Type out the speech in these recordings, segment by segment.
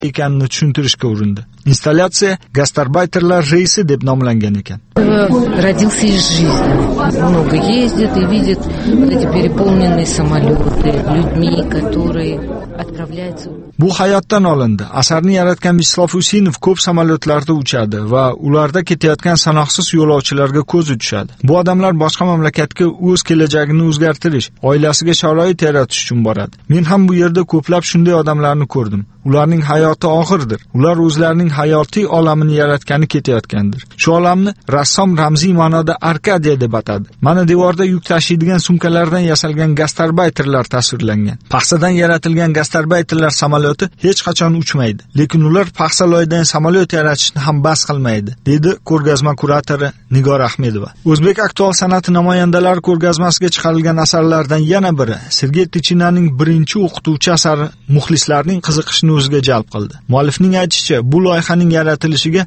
ekanini tushuntirishga urindi. Installyatsiya gastarbayterlar reysi deb nomlangan ekan. Родился из жизни. Много ездит и видит эти переполненные самолеты людьми, которые отправляются. Bu hayotdan olindi. Asarni yaratgan Vislov Usinov ko'p samolyotlarda uchadi va ularda ketayotgan sanoqsiz yo'lovchilarga ko'zi tushadi. Bu odamlar boshqa mamlakatga o'z kelajagini o'zgartirish, oilasiga sharoit yaratish uchun boradi. Men ham bu yerda ko'plab shunday odamlarni ko'rdim. Ularning hayoti oxirdir. Ular o'zlarining hayotiy olamini yaratgani ketayotgandir. Shu olamni rassom ramziy ma'noda Arkadiya deb atadi. Mana devorda yuk tashiydigan sumkalardan yasalgan gastarbayterlar tasvirlangan. Paxsadan yaratilgan gastarbayterlar samolyoti hech qachon uchmaydi, lekin ular paxsa loyidan samolyot yaratishni ham bas qilmaydi, dedi ko'rgazma kuratori Nigor Ahmedova. O'zbek aktual san'ati namoyandalari ko'rgazmasiga chiqarilgan asarlardan yana biri Sergey Tichinaning birinchi o'qituvchi asari muxlislarning qiziqishini o'ziga jalb qildi. Muallifning aytishicha, bu loyihaning yaratilishiga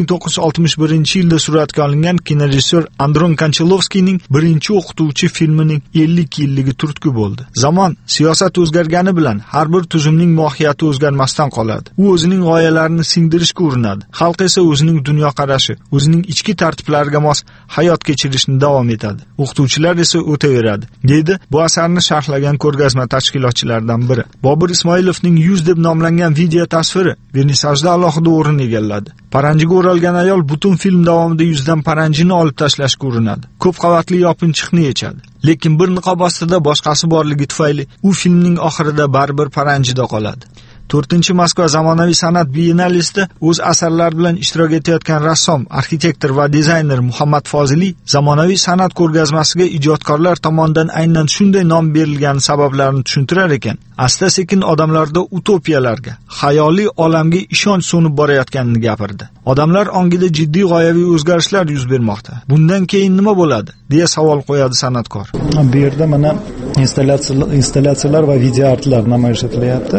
1961-yilda suratga olingan kinorejissyor Andron Konchalovskiyning birinchi o'qituvchi filmining 50 yilligi turtki bo'ldi. Zamon, siyosat o'zgargani bilan har bir tuzumning mohiyati o'zgarmasdan qoladi. U o'zining g'oyalarini singdirishga urinadi. Xalq esa o'zining dunyoqarashi, o'zining ichki tartiblariga mos hayot kechirishni davom etadi. O'qituvchilar esa o'taveradi, deydi bu asarni sharhlagan ko'rgazma tashkilotchilaridan biri. Bobur Ismoilovning 100 deb nomlangan video tasviri vernisajda alohida o'rin egalladi. Paranjiga o'ralgan ayol butun film davomida yuzidan paranjini olib tashlashga urinadi. Ko'p qavatli yopinchiqni yechadi. Lekin bir niqob ostida boshqasi borligi tufayli u filmning oxirida baribir paranjida qoladi. 4-Moskva zamonaviy san'at biennalesida o'z asarlari bilan ishtirok etayotgan rassom, arxitektor va dizayner Muhammad Foziliy zamonaviy san'at ko'rgazmasiga ijodkorlar tomonidan aynan shunday nom berilgani sabablarini tushuntirar ekan. Asta-sekin odamlarda utopiyalarga, xayoliy olamga ishonch so'nib borayotganini gapirdi. Odamlar ongida jiddiy g'oyaviy o'zgarishlar yuz bermoqda. Bundan keyin nima bo'ladi, deya savol qo'yadi san'atkor. Bu yerda mana installyatsiyalar va video artlar namoyish etilyapti.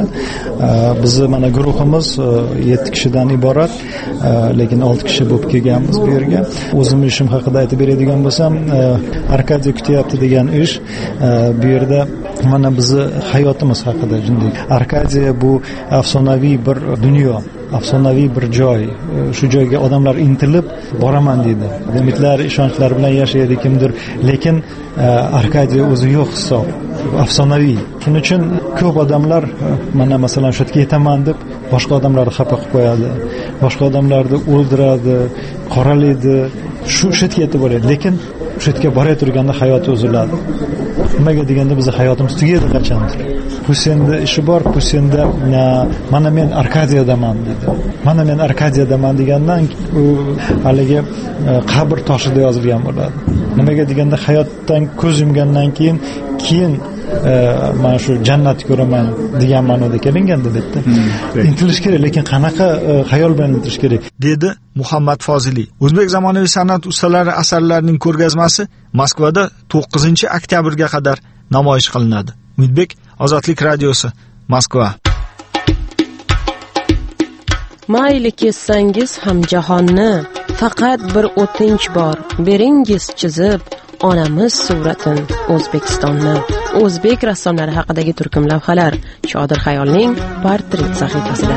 Bizni mana guruhimiz 7 kishidan iborat, lekin 6 kishi bo'lib kelganmiz bu yerga. O'zimning ishim haqida aytib beradigan bo'lsam, Arkadiya kutyapti degan ish bu yerda mana bizni hayotimiz haqida. Arkadiya bu afsonaviy bir dunyo, afsonaviy bir joy. Shu joyga odamlar intilib boraman deydi. Umidlar, ishonchlar bilan yashaydi kimdir, lekin Arkadiya o'zi yo'q hisob. Afsonaviy. Shuning uchun ko'p odamlar mana masalan shu yerga yetaman deb boshqa odamlarni xafa qilib qo'yadi. Boshqa odamlarni o'ldiradi, qoralaydi. Shu yerga yetib boradi, lekin shu yerga borib turganda hayoti uziladi. Nimaga deganda bizning hayotimiz tugaydi qachondir. Pusenda ishi bor, Pusenda mana men Arkadiyadaman dedi. Mana men Arkadiyadaman degandan u haligi qabr toshida yozilgan bo'ladi. Nimaga deganda hayotdan ko'z yumgandan keyin mana shu jannatni ko'raman degan ma'noda kelingan deb aytdi. Intilish kerak, lekin qanaqa xayol bilan intilish kerak, dedi Muhammad Foziliy. O'zbek zamonaviy san'at ustalari asarlarining ko'rgazmasi Moskvada 9-oktyabrga qadar namoyish qilinadi. Umidbek, Ozodlik radiosi, Moskva. Mayli kessangiz ham jahonni, faqat bir o'tinch bor, beringiz chizib onamiz suratin O'zbekistonni. O'zbek rassomlari haqidagi turkum lavhalar Shodir Xayolning portret sahifasida.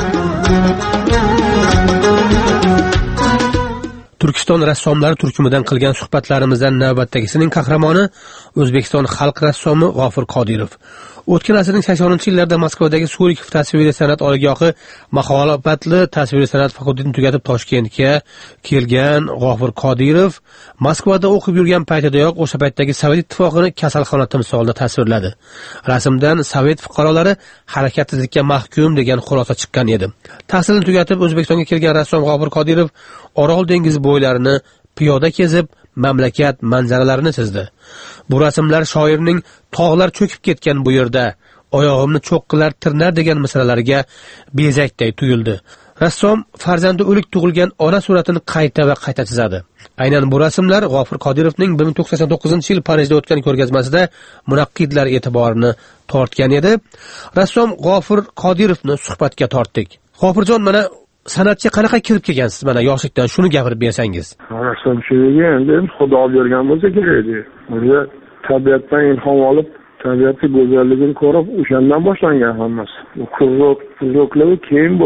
Turkiston rassomlari turkumidan qilgan suhbatlarimizdan navbatdagisining qahramoni O'zbekiston xalq rassomi G'ofur Qodirov. O'tgan asrning 80-yillarda Moskvadagi Surikov tasviriy san'at oliygohi maholobatli tasviriy san'at fakultetini tugatib Toshkentga kelgan G'ofur Qodirov Moskvada o'qib yurgan paytidayoq o'sha paytdagi Sovet ittifoqini kasalxona timsolida tasvirladi. Rasmdan Sovet fuqarolari harakatsizlikka mahkum degan xulosa chiqqan edi. Tahsilni tugatib O'zbekistonga kelgan rassom G'ofur Qodirov Orol dengizi bo'ylarini piyoda kezib mamlakat manzaralarini chizdi. Bu rasmlar shoirning tog'lar cho'kib ketgan bu yerda oyog'imni cho'qqilar tirnar degan misralariga bezakday tuyuldi. Rassom farzandi o'lik tug'ilgan ona suratini qayta va qayta chizadi. Aynan bu rasmlar G'ofur Qodirovning 1989-yil Parijda o'tgan ko'rgazmasida munaqqidlar e'tiborini tortgan edi. Rassom G'ofur Qodirovni suhbatga tortdik. G'ofurjon, mana san'atga qanaqa kirib kelgansiz? Mana yoshlikdan shuni gapirib bersangiz. Rassomchilikka endi Xudo bergan bo'lsa kerak edi. O'zi tabiatdan ilhom olib, tabiatning go'zalligini ko'rib, o'shandan boshlangan hammasi. Qizg'oqligi keyin bo'lgan.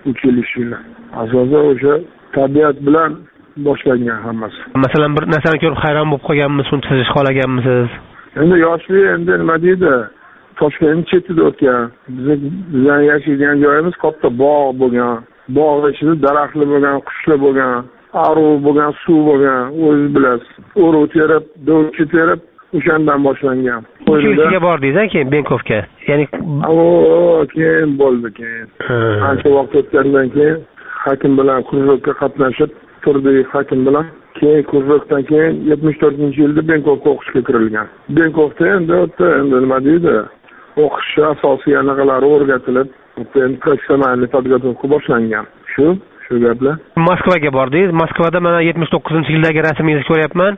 kelishinglar. Asosan o'sha tabiat bilan boshlangan hammasi. Masalan, bir narsani ko'rib hayron bo'lib qolganmisiz, uni chizish xohlaganmisiz? Endi yoshlik endi nima deydi? Toshkent chetida o'tgan. Bizning yashaydigan joyimiz katta bog' bo'lgan. Bog' ichida daraxtli bo'lgan, qushli bo'lgan, aruv bo'lgan, suv bo'lgan, o'zingiz bilasiz. O'rov terib, do'lchi terib o'shandan boshlangan. O'sha bordingiz keyin Benkovga. Ya'ni keyin bo'ldi keyin. Ancha vaqt o'tgandan keyin hakim bilan kruzokka qatnashib turdik hakim bilan. Keyin kruzokdan keyin 74-yilda Benkovga o'qishga kirilgan. Benkovda endi nima deydi? O'qish asosiy anaqalari o'rgatilib, endi professional podgotовка boshlangan. Shu gaplar. Moskvaga bordingiz. Moskvada mana 79-yildagi rasmingizni ko'ryapman.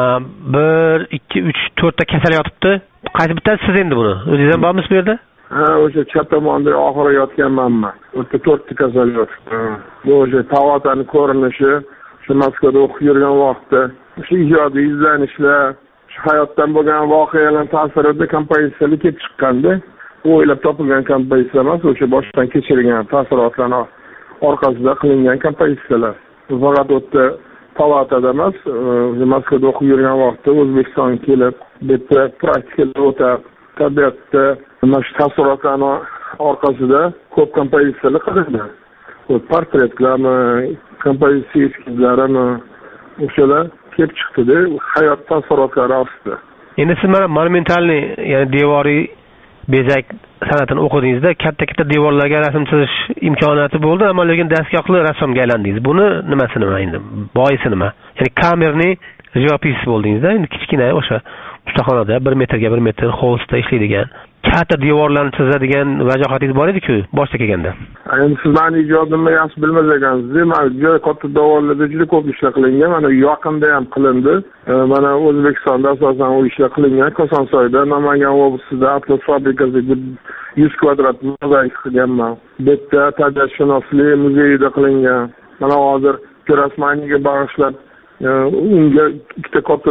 1 2 3 4 ta kasal yotibdi. Qaysi bittasi siz endi buni? O'zingiz ham bormisiz bu yerda? O'sha chap tomonda oxiri yotganmanman. O'sha 4 ta kasal yotibdi. Bu o'sha Tavotani ko'rinishi, shu Moskvada o'qib yurgan vaqtda, shu ijodiy izlanishlar, shu hayotdan bo'lgan voqealar ta'sirida kompozitsiyalar kelib chiqqanda, o'ylab topilgan kompozitsiya emas, o'sha boshdan kechirgan taassurotlarni orqasida qilingan kompozitsiyalar. Faqat o'tda Palatada emas, Moskvada o'qib yurgan vaqtda O'zbekistonga kelib, bitta praktikalar o'tab, tabiatda mana shu taassurotlarni orqasida ko'p kompozitsiyalar qilindi. Portretlarmi, kompozitsiya eskizlarimi, o'shalar kelib chiqdi-da, hayot taassurotlari ostida. Endi siz mana monumentalniy, ya'ni devoriy bezak san'atini o'qidingizda, katta devorlarga rasm chizish imkoniyati bo'ldi, ammo lekin dastgohli rassomga aylandingiz. Buni nimasi nima endi? Boisi nima? Ya'ni kamerniy живопись bo'ldingizda, endi kichkina o'sha ustaxonada 1 metrga 1 metr hovuzda ishlaydigan, katta devorlarni chizadigan vajohatingiz bor edi-ku boshda kelganda. Endi siz meni ijodimni yaxshi bilmas ekansiz. Men juda katta devorlarda juda ko'p ishlar qilingan. Mana yaqinda ham qilindi. Mana O'zbekistonda asosan u ishlar qilingan. Kosonsoyda, Namangan oblasida Atlas fabrikasida 100 kvadrat mozaik qilganman. Bitta tabiatshunoslik muzeyida qilingan. Mana hozir Pirosmaniga bag'ishlab unga ikkita katta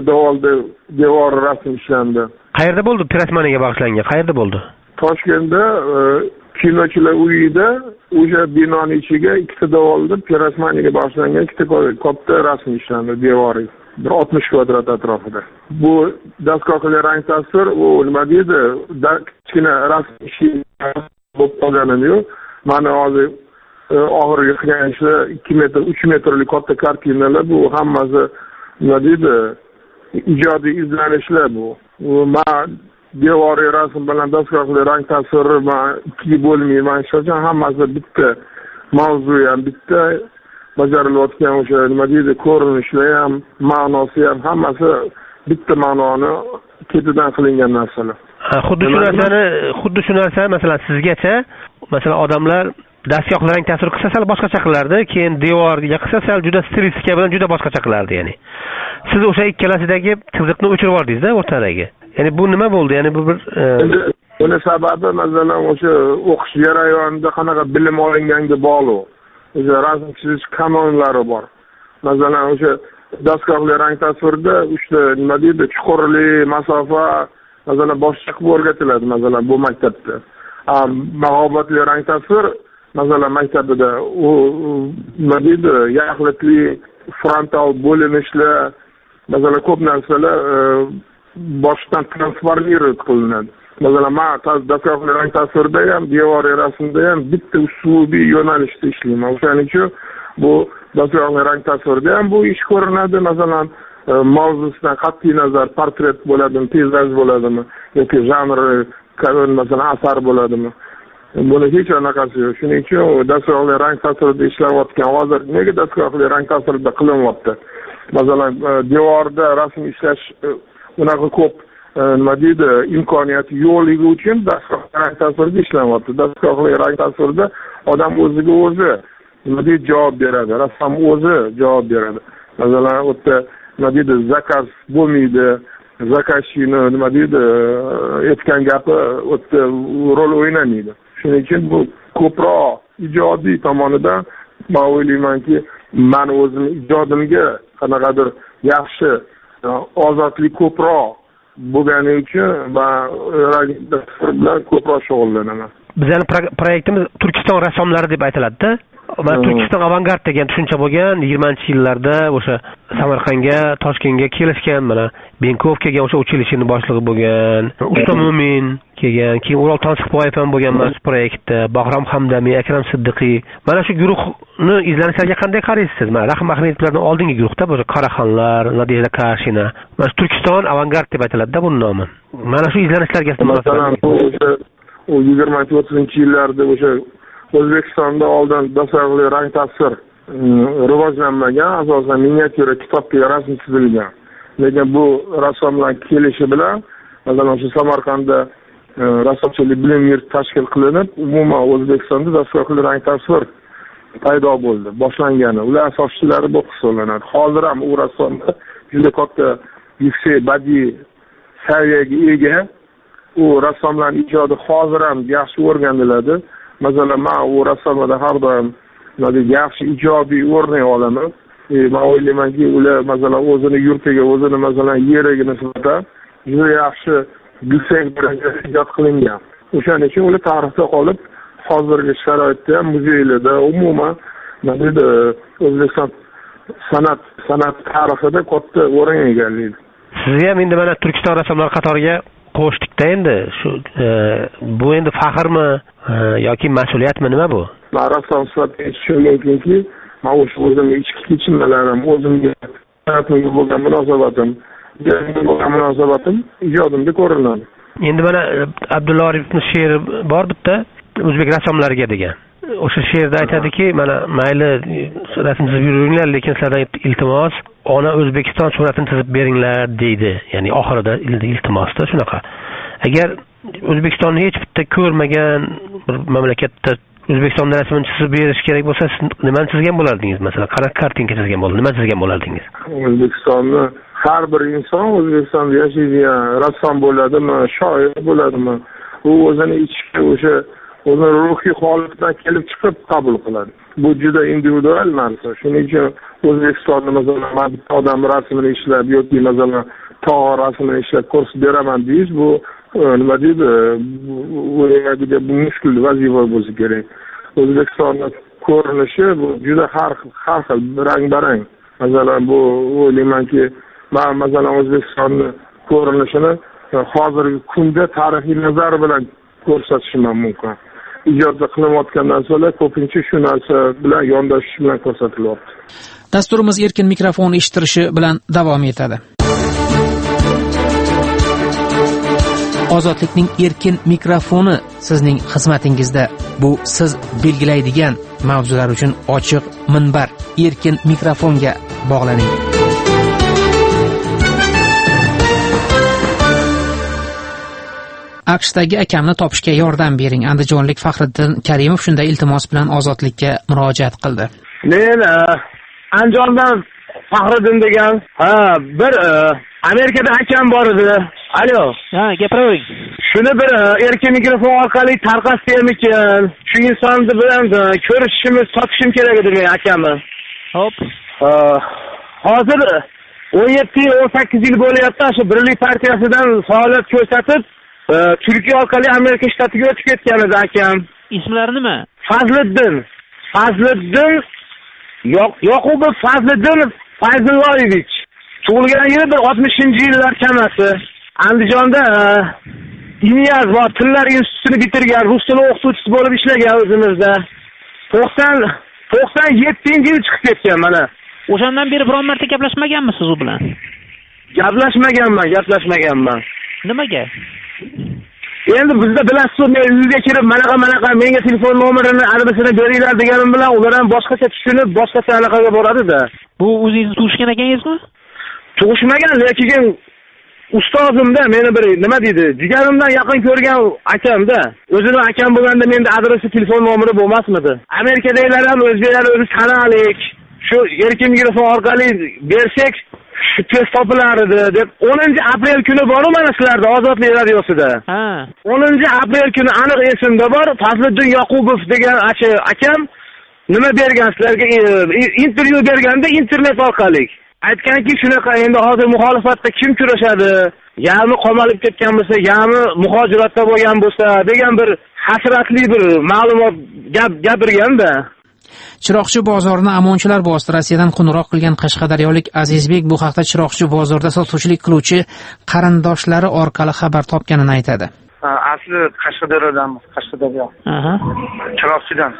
devor rasm ishlandi. Qayerda bo'ldi Pirosmaniga bag'ishlangan? Qayerda bo'ldi? Toshkentda kinochilar uyida o'sha binoning ichiga ikkita devorda Pirosmaniga bag'ishlangan ikkita katta rasm ishlandi devoriy. 60 kvadrat atrofida. Bu dastgohli rang tasvir, u nima deydi? Kichkina rasm ishi bo'lib qolganini-yu. Mana hozir oxirgi qilgan ishlar 2 metr, 3 metrlik katta kartinalar, bu hammasi nima deydi? Ijodiy izlanishlar bu. Men devoriy rasm bilan dastgohli rang tasviri men ikkiga bo'lmayman. Shuncha hammasi bitta mavzu ham bitta bajarilayotgan o'sha nima deydi? Ko'rinishlar ham, ma'nosi ham hammasi bitta ma'noni ketidan qilingan narsalar. Xuddi shu narsa masalan sizgacha, masalan odamlar dastgohli rang tasvir qilsa sal boshqacha qilardi, keyin devorga qilsa sal juda stilistika bilan juda boshqacha qilardi, ya'ni. Siz o'sha ikkalasidagi chiziqni o'chirib yubordingiz-da o'rtadagi. Ya'ni bu nima bo'ldi? Ya'ni bu bir buni sababi masalan o'sha o'qish jarayonida qanaqa bilim olinganga bog'liq. O'sha rasm chizish kanonlari bor. Masalan o'sha dastgohli rang tasvirda uchta nima deydi? Chuqurlik, masofa, masalan boshqa qilib o'rgatiladi masalan bu maktabda. Mag'obatli rang tasvir masalan maktabida u nima deydi? Yaxlitli frontal bo'linishlar, masalan ko'p narsalar boshdan transformirovat qilinadi. Masalan, men dastgohli rang tasvirda ham, devoriy rasmda ham bitta uslubiy yo'nalishda ishlayman. O'shaning uchun bu dastgohli rang tasvirda ham bu ish ko'rinadi. Masalan, mavzusidan qat'iy nazar portret bo'ladimi, peyzaj bo'ladimi yoki janri, masalan asar bo'ladimi? Buni hech anaqasi yo'q. Shuning uchun dastgohli rang tasvirda ishlayotgan hozir nega dastgohli rang tasvirda qilinyapti? Masalan, devorda rasm ishlash unaqa ko'p nima deydi, imkoniyati yo'qligi uchun dastgohli rang tasvirda ishlayapti. Dastgohli rang tasvirda odam o'ziga o'zi nima deydi javob beradi, rassom o'zi javob beradi. Masalan, o'tda nima deydi zakaz bo'lmaydi, zakazchini nima deydi aytgan gapi o'tda rol o'ynamaydi. Shuning uchun bu ko'proq ijodiy tomonidan men o'ylaymanki, men o'zim ijodimga qanaqadir yaxshi ozodlik ko'proq bo'lgani uchun men bilan ko'proq shug'ullanaman. Bizning proyektimiz Turkiston rassomlari deb aytiladi-da. mana Turkiston avangard degan tushuncha bo'lgan 20-yillarda o'sha Samarqandga, Toshkentga kelishgan, mana Benkov kelgan, o'sha uchilishini boshlig'i bo'lgan, Usta Mo'min kelgan, keyin O'rol Tansiqboyev ham bo'lgan mana shu proyektda, Bahrom Hamdamiy, Akram Siddiqiy. Mana shu guruhni izlanishlarga qanday qaraysiz? Mana Rahim Ahmedovlardan oldingi guruhda o'sha Qaraxonlar, Nadejda Kashina, mana Turkiston avangard deb aytiladi-da bu nomi. Mana shu izlanishlarga masalan u 20-30-yillarda o'sha O'zbekistonda oldin dastlabki rang tasvir rivojlanmagan, asosan miniatyura kitobga rasm chizilgan. Lekin bu rassomlar kelishi bilan, masalan, o'sha Samarqandda rassomchilik bilim yurti tashkil qilinib, umuman O'zbekistonda dastlabki rang tasvir paydo bo'ldi, boshlangani. Ular asoschilari bu hisoblanadi. Hozir ham u rassomlar juda katta yuksak badiiy saviyaga ega. U rassomlarning ijodi hozir ham yaxshi o'rganiladi. Masalan, men u rassomlarda har doim yaxshi ijobiy o'rnak olaman. Men o'ylaymanki, ular masalan o'zini yurtiga, o'zini masalan yeriga nisbatan juda yaxshi yuksak darajada ijod qilingan. O'shaning uchun ular tarixda qolib, hozirgi sharoitda ham muzeylarda umuman O'zbekiston san'at tarixida katta o'rin egallaydi. Siz ham endi mana Turkiston rassomlari qatoriga qo'shdikda endi shu bu endi faxrmi yoki mas'uliyatmi, nima bu? Men rassom sifatida aytishim mumkinki, men o'sha o'zimga ichki kechinmalarim, o'zimga hayotimga bo'lgan munosabatim ijodimda ko'rinadi. Endi mana Abdulla Oripovning she'ri bor bitta, o'zbek rassomlariga degan. O'sha she'rda aytadiki, mana mayli rasm chizib yuringlar, lekin sizlardan iltimos ona O'zbekiston suratini chizib beringlar deydi. Ya'ni oxirida iltimosda shunaqa. Agar O'zbekistonni hech bitta ko'rmagan bir mamlakatda O'zbekiston rasmini chizib berish kerak bo'lsa, siz nimani chizgan bo'lardingiz? Masalan, qanaqa kartinka chizgan bo'ldingiz? Nima chizgan bo'lardingiz? O'zbekistonni har bir inson O'zbekistonda yashaydigan rassom bo'ladimi, shoir bo'ladimi, u o'zini ichki o'sha o'zini ruhiy holatidan kelib chiqib qabul qiladi. Bu juda individual narsa. Shuning uchun O'zbekistonda masalan bitta odam rasmini ishlab yoki masalan tog' rasmini ishlab ko'rsatib beraman deyish, bu nima deydi, bu mushkul vazifa bo'lsa kerak. O'zbekistonni ko'rinishi bu juda har xil rang-barang. Masalan, bu o'ylaymanki, men masalan O'zbekistonni ko'rinishini hozirgi kunda tarixiy nazar bilan ko'rsatishim mumkin. Ijodda qilayotgan narsalar ko'pincha shu narsa bilan yondashish bilan ko'rsatilyapti. Dasturimiz erkin mikrofon eshittirishi bilan davom etadi. Ozodlikning erkin mikrofoni sizning xizmatingizda. Bu siz belgilaydigan mavzular uchun ochiq minbar. Erkin mikrofonga bog'laning. AQShdagi akamni topishga yordam bering. Andijonlik Faxriddin Karimov shunday iltimos bilan Ozodlikka murojaat qildi. Men Andijondan Faxriddin degan, bir Amerikada akam bor edi. Alo. Gapiravering. Shuni bir erkin mikrofon orqali tarqatsaymikin. Shu insonni bilan ko'rishimiz, topishim kerak edi men akamni. Hop. Hozir 17-18 yil bo'lyapti, shu Birlik partiyasidan faoliyat ko'rsatib, Turkiya orqali Amerika shtatiga o'tib ketgan edi akam. Ismlari nima? Fazliddin Yoqubov Fazliddin Fayzulloyevich. Tug'ilgan yili 60-yillar chamasi. Andijonda Inyaz va tillar institutini bitirgan, rus tili o'qituvchisi bo'lib ishlagan o'zimizda. 97-yil chiqib ketgan mana. O'shandan beri biron marta gaplashmaganmisiz u bilan? Gaplashmaganman. Nimaga? Endi bizda bilasiz, men uyga kirib manaqa menga telefon nomerini adresini beringlar deganim bilan ular ham boshqacha tushunib, boshqacha aloqaga boradi-da. Bu o'zingiz tug'ishgan akangizmi? Tug'ishmagan, lekin ustozimda meni bir nima deydi, jigarimdan yaqin ko'rgan akamda. O'zini akam bo'lganda menda adresi, telefon nomeri bo'lmasmidi? Amerikadagilar ham o'zbeklar o'zi tanalik. Shu erkin mikrofon orqali bersak shu tez topilar edi deb 10-aprel kuni bor mana sizlarda Ozodlik radiosida. 10-aprel kuni aniq esimda bor. Fazliddin Yoqubov degan akam nima bergan sizlarga, intervyu berganda internet orqali aytganki, shunaqa endi hozir muxolifatda kim kurashadi? Ya'ni qamalib ketgan bo'lsa, ya'ni muhojiratda bo'lgan bo'lsa degan bir hasratli bir ma'lumot gapirganda. Chiroqchi bozorini amonchilar bosdi. Rossiyadan qo'ng'iroq qilgan qashqadaryolik Azizbek bu haqda Chiroqchi bozorida sotuvchilik qiluvchi qarindoshlari orqali xabar topganini aytadi. Asli Qashqadaryodanmiz, Qashqadaryo. Chiroqchidan.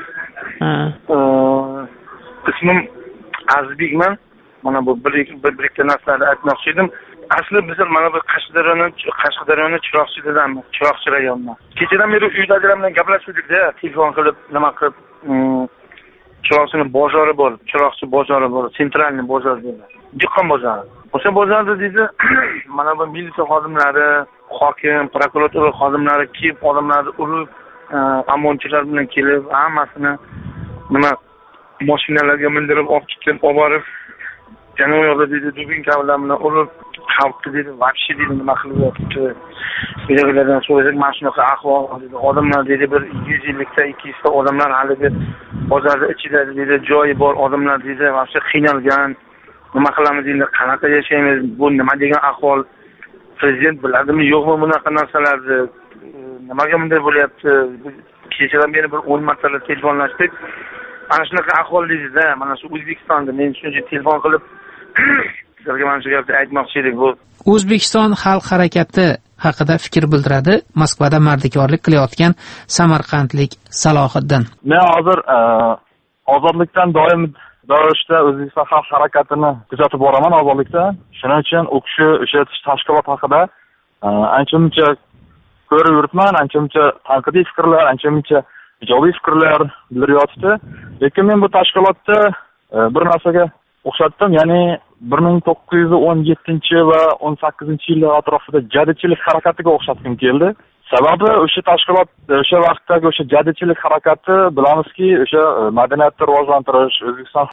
Ismim Azizbekman. Mana bu bir ikkita narsalarni aytmoqchi edim. Asli bizlar mana bu Qashqadaryoni Chiroqchidanmiz, Chiroqchi rayonidan. Kechadan beri uydagilar bilan gaplashdik-da, telefon qilib, nima qilib, Chiroqchining bozori bor, Chiroqchi bozori bor, sentralniy bozor deydi. Dehqon bozori. O'sha bozorda deydi, mana bu militsiya xodimlari, hokim, prokuratura xodimlari kelib, odamlarni urib, amonchilar bilan kelib, hammasini nima mashinalarga mindirib, olib ketib, olib borib, janob yo'lda deydi, dubinka bilan urib, xalqni deydi, vaqti deydi, nima qilib yotibdi. Uydagilardan so'rasak, mana shunaqa ahvol deydi. Odamlar deydi, bir 100 yillikda 200 ta odamlar haligi bozorda ichida deydi, joyi bor odamlar deydi, vaqti qiynalgan. Nima qilamiz endi, qanaqa yashaymiz, bu nima degan ahvol? Prezident biladimi, yo'qmi bunaqa narsalarni? Nimaga bunday bo'lyapti? Kechadan beri bir 10 martalar telefonlashdik. Ana shunaqa ahvol deydi-da, mana shu O'zbekistonda men shuncha telefon qilib sizlarga mana shu gapni aytmoqchi edik. Bu O'zbekiston xalq harakati haqida fikr bildiradi Moskvada mardikorlik qilayotgan samarqandlik Salohiddin. Men hozir ozodlikdan doim ravishda O'zbekiston xalq harakatini kuzatib boraman ozodlikda. Shuning uchun u kishi o'sha tashkilot haqida ancha-muncha ko'rib yuribman, ancha-muncha tanqidiy fikrlar, ancha-muncha ijobiy fikrlar bildiryapti. Lekin men bu tashkilotda bir narsaga o'xshatdim, ya'ni 1917 va 18-yillar atrofida jadidchilik harakatiga o'xshatgim keldi. Sababi o'sha tashkilot o'sha vaqtdagi o'sha jadidchilik harakati bilamizki, o'sha madaniyatni rivojlantirish, O'zbekiston